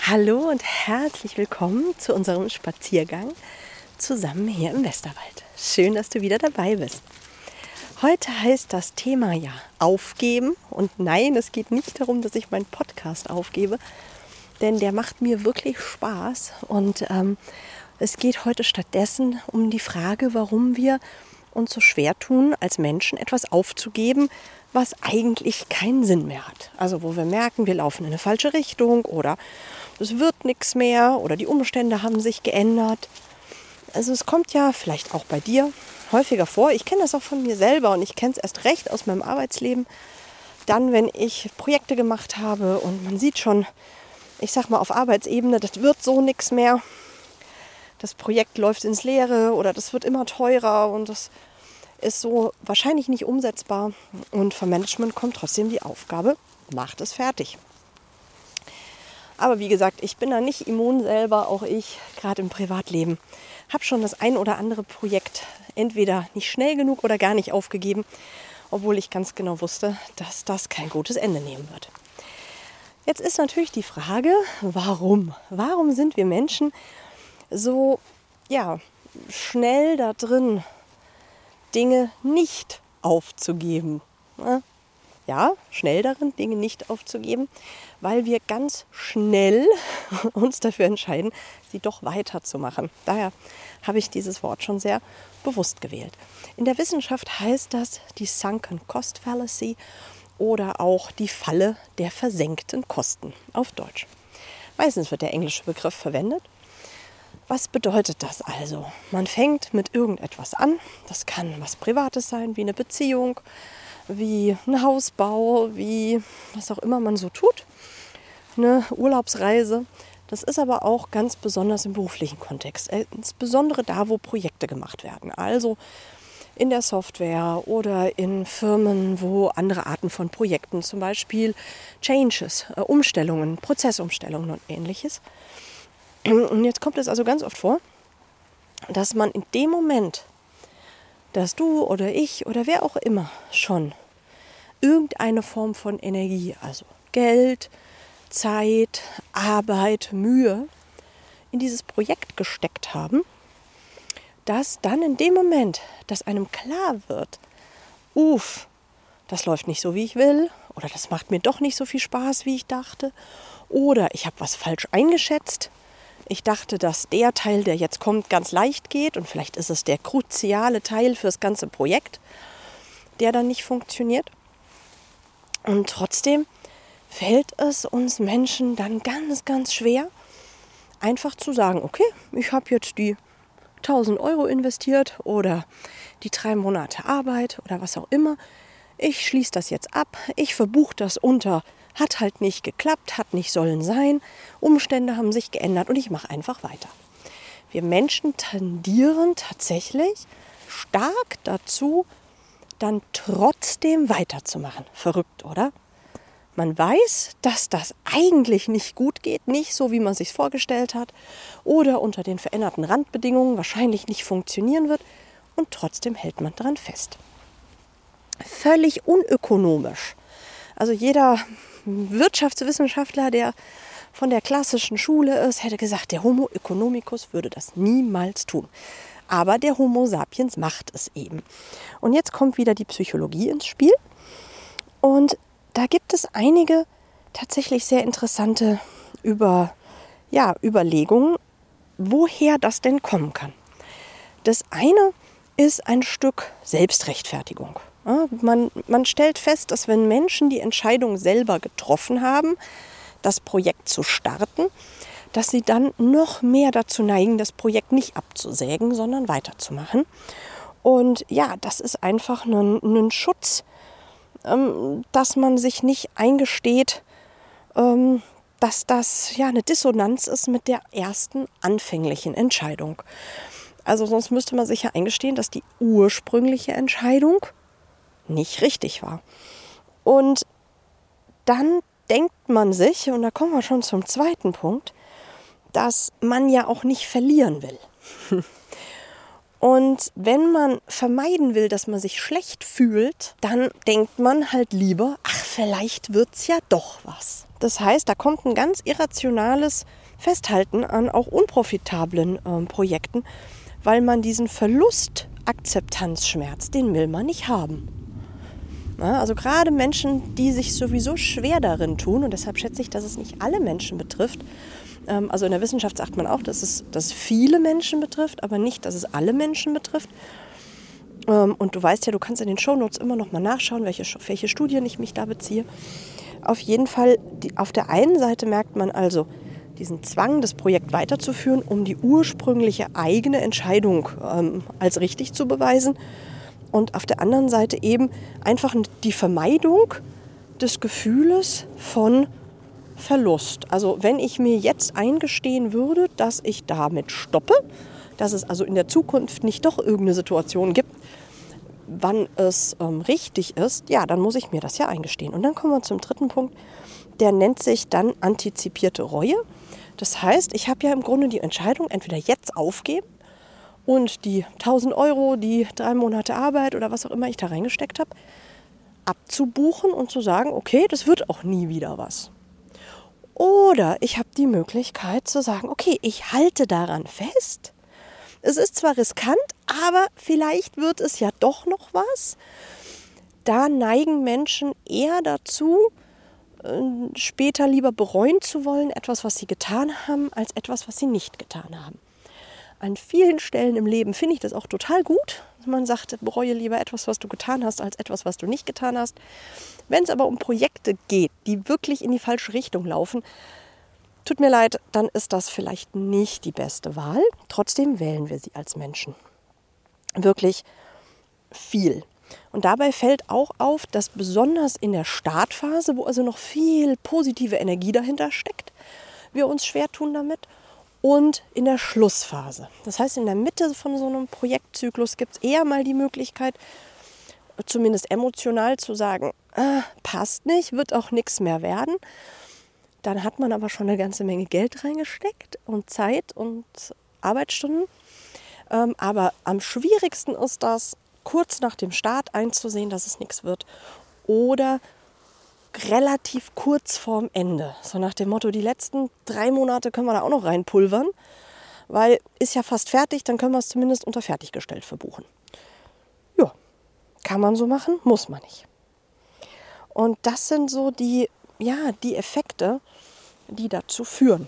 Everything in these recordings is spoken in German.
Hallo und herzlich willkommen zu unserem Spaziergang zusammen hier im Westerwald. Schön, dass du wieder dabei bist. Heute heißt das Thema ja aufgeben. Und nein, es geht nicht darum, dass ich meinen Podcast aufgebe, denn der macht mir wirklich Spaß. Und es geht heute stattdessen um die Frage, warum wir uns so schwer tun, als Menschen etwas aufzugeben, was eigentlich keinen Sinn mehr hat. Also wo wir merken, wir laufen in eine falsche Richtung oder es wird nichts mehr oder die Umstände haben sich geändert. Also es kommt ja vielleicht auch bei dir häufiger vor. Ich kenne das auch von mir selber und ich kenne es erst recht aus meinem Arbeitsleben. Dann, wenn ich Projekte gemacht habe und man sieht schon, ich sag mal auf Arbeitsebene, das wird so nichts mehr. Das Projekt läuft ins Leere oder das wird immer teurer und das ist so wahrscheinlich nicht umsetzbar. Und vom Management kommt trotzdem die Aufgabe, macht es fertig. Aber wie gesagt, ich bin da nicht immun selber, auch ich, gerade im Privatleben, habe schon das ein oder andere Projekt entweder nicht schnell genug oder gar nicht aufgegeben, obwohl ich ganz genau wusste, dass das kein gutes Ende nehmen wird. Jetzt ist natürlich die Frage, warum? Warum sind wir Menschen so schnell da drin, Dinge nicht aufzugeben? Ja, schnell darin, Dinge nicht aufzugeben, weil wir ganz schnell uns dafür entscheiden, sie doch weiterzumachen. Daher habe ich dieses Wort schon sehr bewusst gewählt. In der Wissenschaft heißt das die Sunken Cost Fallacy oder auch die Falle der versenkten Kosten auf Deutsch. Meistens wird der englische Begriff verwendet. Was bedeutet das also? Man fängt mit irgendetwas an. Das kann was Privates sein, wie eine Beziehung, wie ein Hausbau, wie was auch immer man so tut, eine Urlaubsreise. Das ist aber auch ganz besonders im beruflichen Kontext, insbesondere da, wo Projekte gemacht werden. Also in der Software oder in Firmen, wo andere Arten von Projekten, zum Beispiel Changes, Umstellungen, Prozessumstellungen und Ähnliches. Und jetzt kommt es also ganz oft vor, dass man in dem Moment, dass du oder ich oder wer auch immer schon irgendeine Form von Energie, also Geld, Zeit, Arbeit, Mühe in dieses Projekt gesteckt haben, dass dann in dem Moment, dass einem klar wird, das läuft nicht so, wie ich will, oder das macht mir doch nicht so viel Spaß, wie ich dachte, oder ich habe was falsch eingeschätzt. Ich dachte, dass der Teil, der jetzt kommt, ganz leicht geht und vielleicht ist es der kruziale Teil für das ganze Projekt, der dann nicht funktioniert. Und trotzdem fällt es uns Menschen dann ganz, ganz schwer, einfach zu sagen, okay, ich habe jetzt die 1.000 Euro investiert oder die 3 Monate Arbeit oder was auch immer. Ich schließe das jetzt ab, ich verbuche das unter, hat halt nicht geklappt, hat nicht sollen sein, Umstände haben sich geändert und ich mache einfach weiter. Wir Menschen tendieren tatsächlich stark dazu, dann trotzdem weiterzumachen. Verrückt, oder? Man weiß, dass das eigentlich nicht gut geht, nicht so, wie man sich vorgestellt hat oder unter den veränderten Randbedingungen wahrscheinlich nicht funktionieren wird und trotzdem hält man daran fest. Völlig unökonomisch. Also jeder Wirtschaftswissenschaftler, der von der klassischen Schule ist, hätte gesagt, der Homo economicus würde das niemals tun. Aber der Homo sapiens macht es eben. Und jetzt kommt wieder die Psychologie ins Spiel. Und da gibt es einige tatsächlich sehr interessante Überlegungen, woher das denn kommen kann. Das eine ist ein Stück Selbstrechtfertigung. Ja, man stellt fest, dass wenn Menschen die Entscheidung selber getroffen haben, das Projekt zu starten, dass sie dann noch mehr dazu neigen, das Projekt nicht abzusägen, sondern weiterzumachen. Und ja, das ist einfach ein Schutz, dass man sich nicht eingesteht, dass das eine Dissonanz ist mit der ersten anfänglichen Entscheidung. Also sonst müsste man sich ja eingestehen, dass die ursprüngliche Entscheidung nicht richtig war. Und dann denkt man sich, und da kommen wir schon zum zweiten Punkt, dass man ja auch nicht verlieren will. Und wenn man vermeiden will, dass man sich schlecht fühlt, dann denkt man halt lieber, vielleicht wird es ja doch was. Das heißt, da kommt ein ganz irrationales Festhalten an auch unprofitablen Projekten, weil man diesen Verlustakzeptanzschmerz, den will man nicht haben. Ja, also gerade Menschen, die sich sowieso schwer darin tun, und deshalb schätze ich, dass es nicht alle Menschen betrifft. Also in der Wissenschaft sagt man auch, dass es viele Menschen betrifft, aber nicht, dass es alle Menschen betrifft. Und du weißt ja, du kannst in den Shownotes immer noch mal nachschauen, welche Studien ich mich da beziehe. Auf jeden Fall, auf der einen Seite merkt man also diesen Zwang, das Projekt weiterzuführen, um die ursprüngliche eigene Entscheidung als richtig zu beweisen. Und auf der anderen Seite eben einfach die Vermeidung des Gefühles von Verlust. Also wenn ich mir jetzt eingestehen würde, dass ich damit stoppe, dass es also in der Zukunft nicht doch irgendeine Situation gibt, wann es richtig ist, ja, dann muss ich mir das ja eingestehen. Und dann kommen wir zum dritten Punkt, der nennt sich dann antizipierte Reue. Das heißt, ich habe ja im Grunde die Entscheidung, entweder jetzt aufgeben und die 1.000 Euro, die 3 Monate Arbeit oder was auch immer ich da reingesteckt habe, abzubuchen und zu sagen, okay, das wird auch nie wieder was. Oder ich habe die Möglichkeit zu sagen, okay, ich halte daran fest. Es ist zwar riskant, aber vielleicht wird es ja doch noch was. Da neigen Menschen eher dazu, später lieber bereuen zu wollen, etwas, was sie getan haben, als etwas, was sie nicht getan haben. An vielen Stellen im Leben finde ich das auch total gut. Man sagt, bereue lieber etwas, was du getan hast, als etwas, was du nicht getan hast. Wenn es aber um Projekte geht, die wirklich in die falsche Richtung laufen, tut mir leid, dann ist das vielleicht nicht die beste Wahl. Trotzdem wählen wir sie als Menschen. Wirklich viel. Und dabei fällt auch auf, dass besonders in der Startphase, wo also noch viel positive Energie dahinter steckt, wir uns schwer tun damit. Und in der Schlussphase. Das heißt, in der Mitte von so einem Projektzyklus gibt es eher mal die Möglichkeit, zumindest emotional zu sagen, passt nicht, wird auch nichts mehr werden. Dann hat man aber schon eine ganze Menge Geld reingesteckt und Zeit und Arbeitsstunden. Aber am schwierigsten ist das, kurz nach dem Start einzusehen, dass es nichts wird. Oder relativ kurz vorm Ende. So nach dem Motto, die letzten 3 Monate können wir da auch noch reinpulvern, weil ist ja fast fertig, dann können wir es zumindest unter fertiggestellt verbuchen. Ja, kann man so machen, muss man nicht. Und das sind so die Effekte, die dazu führen.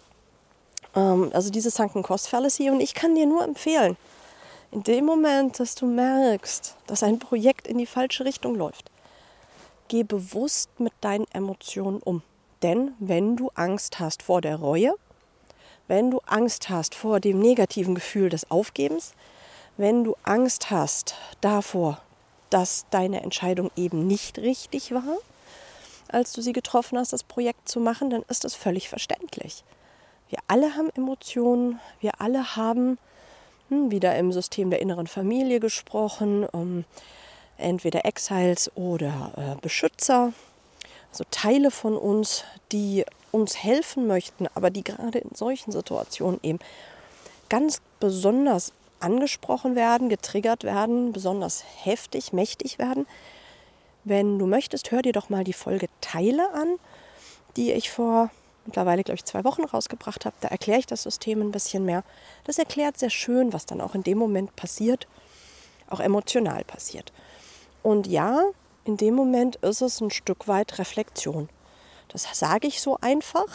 Also diese Sunken Cost Fallacy. Und ich kann dir nur empfehlen, in dem Moment, dass du merkst, dass ein Projekt in die falsche Richtung läuft, geh bewusst mit deinen Emotionen um. Denn wenn du Angst hast vor der Reue, wenn du Angst hast vor dem negativen Gefühl des Aufgebens, wenn du Angst hast davor, dass deine Entscheidung eben nicht richtig war, als du sie getroffen hast, das Projekt zu machen, dann ist das völlig verständlich. Wir alle haben Emotionen, wir alle haben, wieder im System der inneren Familie gesprochen, entweder Exiles oder Beschützer, also Teile von uns, die uns helfen möchten, aber die gerade in solchen Situationen eben ganz besonders angesprochen werden, getriggert werden, besonders heftig, mächtig werden. Wenn du möchtest, hör dir doch mal die Folge Teile an, die ich vor mittlerweile, glaube ich, 2 Wochen rausgebracht habe. Da erkläre ich das System ein bisschen mehr. Das erklärt sehr schön, was dann auch in dem Moment passiert, auch emotional passiert. Und ja, in dem Moment ist es ein Stück weit Reflexion. Das sage ich so einfach.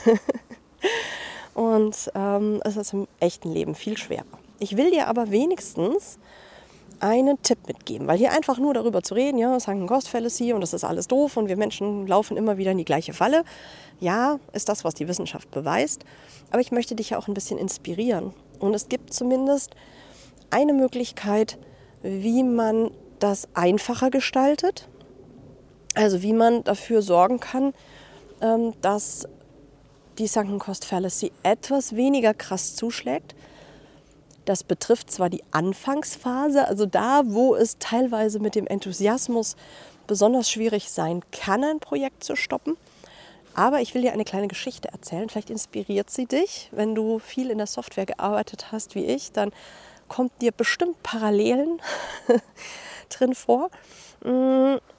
Und es ist im echten Leben viel schwerer. Ich will dir aber wenigstens einen Tipp mitgeben, weil hier einfach nur darüber zu reden, ja, Sunken Cost Fallacy und das ist alles doof und wir Menschen laufen immer wieder in die gleiche Falle. Ja, ist das, was die Wissenschaft beweist. Aber ich möchte dich ja auch ein bisschen inspirieren. Und es gibt zumindest eine Möglichkeit, wie man das einfacher gestaltet. Also wie man dafür sorgen kann, dass die Sunken Cost Fallacy etwas weniger krass zuschlägt. Das betrifft zwar die Anfangsphase, also da, wo es teilweise mit dem Enthusiasmus besonders schwierig sein kann, ein Projekt zu stoppen. Aber ich will dir eine kleine Geschichte erzählen. Vielleicht inspiriert sie dich. Wenn du viel in der Software gearbeitet hast wie ich, dann kommt dir bestimmt Parallelen drin vor.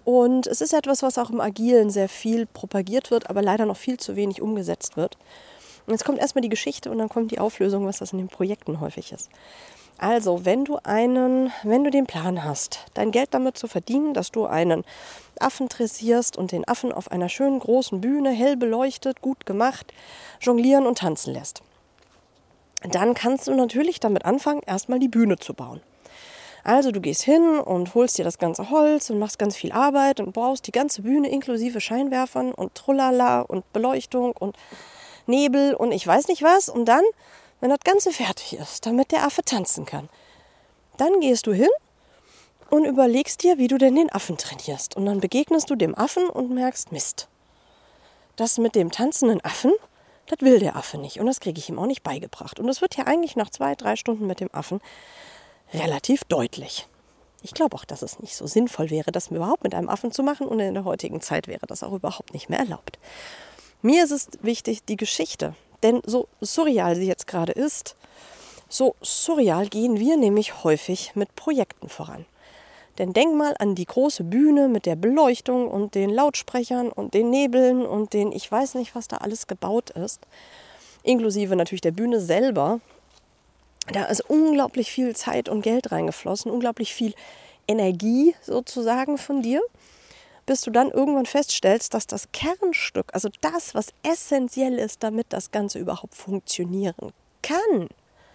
Und es ist etwas, was auch im Agilen sehr viel propagiert wird, aber leider noch viel zu wenig umgesetzt wird. Und jetzt kommt erstmal die Geschichte und dann kommt die Auflösung, was das in den Projekten häufig ist. Also, wenn du den Plan hast, dein Geld damit zu verdienen, dass du einen Affen dressierst und den Affen auf einer schönen großen Bühne, hell beleuchtet, gut gemacht, jonglieren und tanzen lässt, dann kannst du natürlich damit anfangen, erstmal die Bühne zu bauen. Also du gehst hin und holst dir das ganze Holz und machst ganz viel Arbeit und baust die ganze Bühne inklusive Scheinwerfern und Trullala und Beleuchtung und Nebel und ich weiß nicht was. Und dann, wenn das Ganze fertig ist, damit der Affe tanzen kann, dann gehst du hin und überlegst dir, wie du denn den Affen trainierst. Und dann begegnest du dem Affen und merkst, Mist, das mit dem tanzenden Affen, das will der Affe nicht und das kriege ich ihm auch nicht beigebracht. Und das wird ja eigentlich nach 2-3 Stunden mit dem Affen relativ deutlich. Ich glaube auch, dass es nicht so sinnvoll wäre, das überhaupt mit einem Affen zu machen und in der heutigen Zeit wäre das auch überhaupt nicht mehr erlaubt. Mir ist es wichtig, die Geschichte, denn so surreal sie jetzt gerade ist, so surreal gehen wir nämlich häufig mit Projekten voran. Denn denk mal an die große Bühne mit der Beleuchtung und den Lautsprechern und den Nebeln und den, ich weiß nicht, was da alles gebaut ist, inklusive natürlich der Bühne selber. Da ist unglaublich viel Zeit und Geld reingeflossen, unglaublich viel Energie sozusagen von dir, bis du dann irgendwann feststellst, dass das Kernstück, also das, was essentiell ist, damit das Ganze überhaupt funktionieren kann,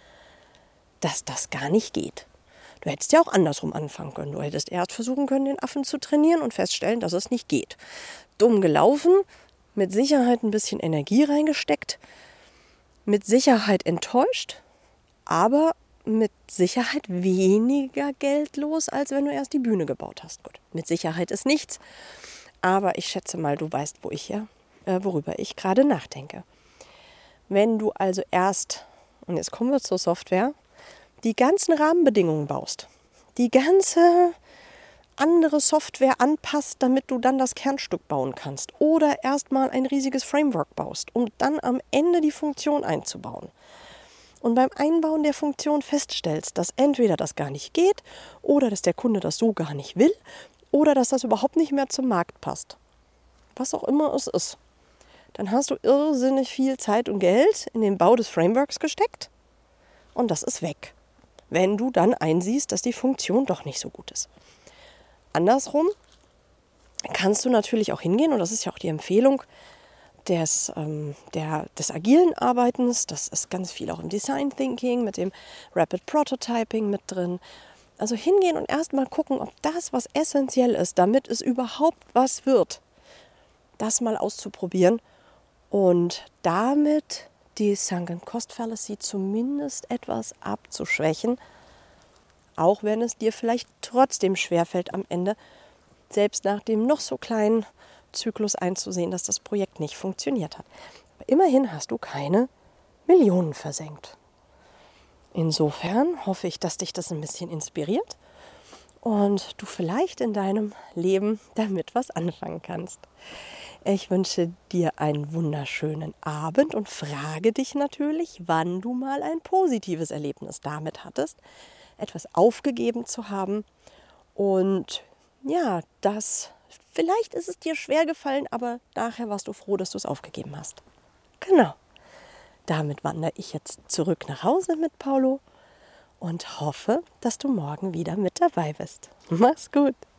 dass das gar nicht geht. Du hättest ja auch andersrum anfangen können. Du hättest erst versuchen können, den Affen zu trainieren und feststellen, dass es nicht geht. Dumm gelaufen, mit Sicherheit ein bisschen Energie reingesteckt, mit Sicherheit enttäuscht, aber mit Sicherheit weniger Geld los, als wenn du erst die Bühne gebaut hast. Gut, mit Sicherheit ist nichts, aber ich schätze mal, du weißt, worüber ich gerade nachdenke. Wenn du also erst, und jetzt kommen wir zur Software, die ganzen Rahmenbedingungen baust, die ganze andere Software anpasst, damit du dann das Kernstück bauen kannst oder erstmal ein riesiges Framework baust, um dann am Ende die Funktion einzubauen. Und beim Einbauen der Funktion feststellst, dass entweder das gar nicht geht oder dass der Kunde das so gar nicht will oder dass das überhaupt nicht mehr zum Markt passt. Was auch immer es ist. Dann hast du irrsinnig viel Zeit und Geld in den Bau des Frameworks gesteckt und das ist weg, wenn du dann einsiehst, dass die Funktion doch nicht so gut ist. Andersrum kannst du natürlich auch hingehen, und das ist ja auch die Empfehlung des agilen Arbeitens, das ist ganz viel auch im Design Thinking, mit dem Rapid Prototyping mit drin. Also hingehen und erstmal gucken, ob das, was essentiell ist, damit es überhaupt was wird, das mal auszuprobieren und damit die Sunken Cost Fallacy zumindest etwas abzuschwächen, auch wenn es dir vielleicht trotzdem schwerfällt am Ende, selbst nach dem noch so kleinen Zyklus einzusehen, dass das Projekt nicht funktioniert hat. Aber immerhin hast du keine Millionen versenkt. Insofern hoffe ich, dass dich das ein bisschen inspiriert und du vielleicht in deinem Leben damit was anfangen kannst. Ich wünsche dir einen wunderschönen Abend und frage dich natürlich, wann du mal ein positives Erlebnis damit hattest, etwas aufgegeben zu haben und ja, vielleicht ist es dir schwer gefallen, aber nachher warst du froh, dass du es aufgegeben hast. Genau. Damit wandere ich jetzt zurück nach Hause mit Paulo und hoffe, dass du morgen wieder mit dabei bist. Mach's gut.